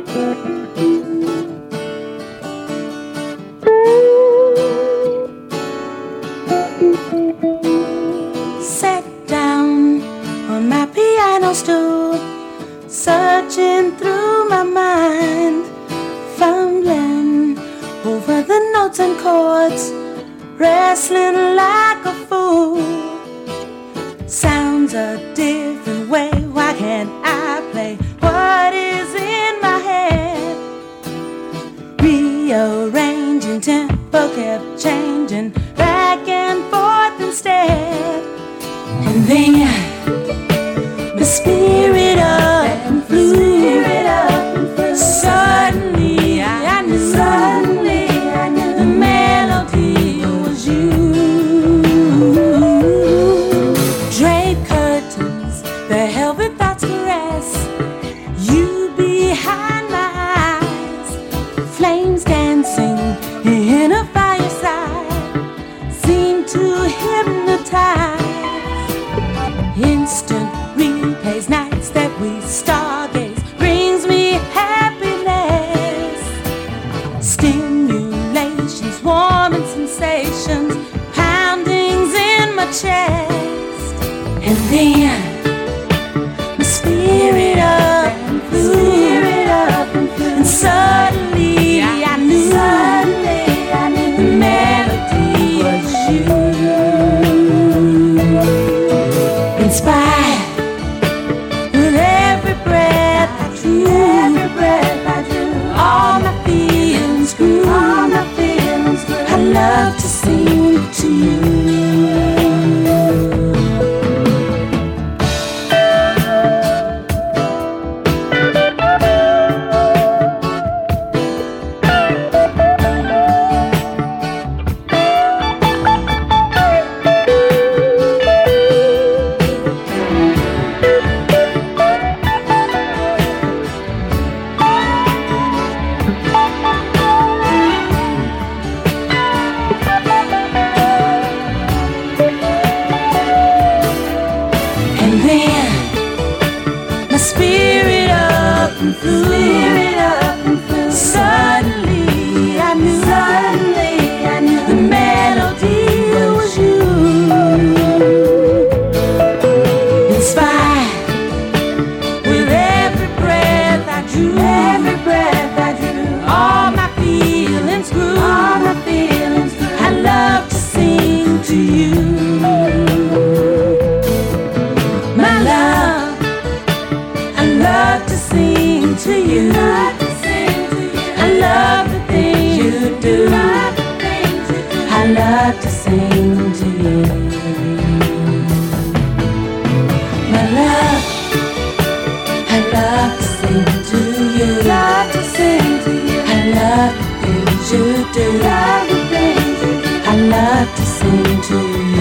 Sat down on my piano stool, searching through my mind, fumbling over the notes and chords, wrestling like a fool. Sounds a different way, why can't I play what is in my head? Rearranging tempo kept changing back and forth instead. And then the spirit up and flew. Suddenly I knew the melody was you. Drape curtains, the velvet thoughts caress, you behind my eyes, flames dancing in a fireside seem to hypnotize. Instant replays, nights that we stargaze, brings me happiness. Stimulations, warming sensations, poundings in my chest. And then my spirit up and flew, and suddenly I knew the melody was you. Inspired with every breath I drew, all my feelings grew. I love to sing to you. Suddenly I knew the melody was you. Inspired with every breath I drew, all my feelings grew. I love to sing to you, my love. I love to sing to you. I love the things you do. I love to sing to you, my love. I love to sing to you. I love the things you do. I love to sing to you.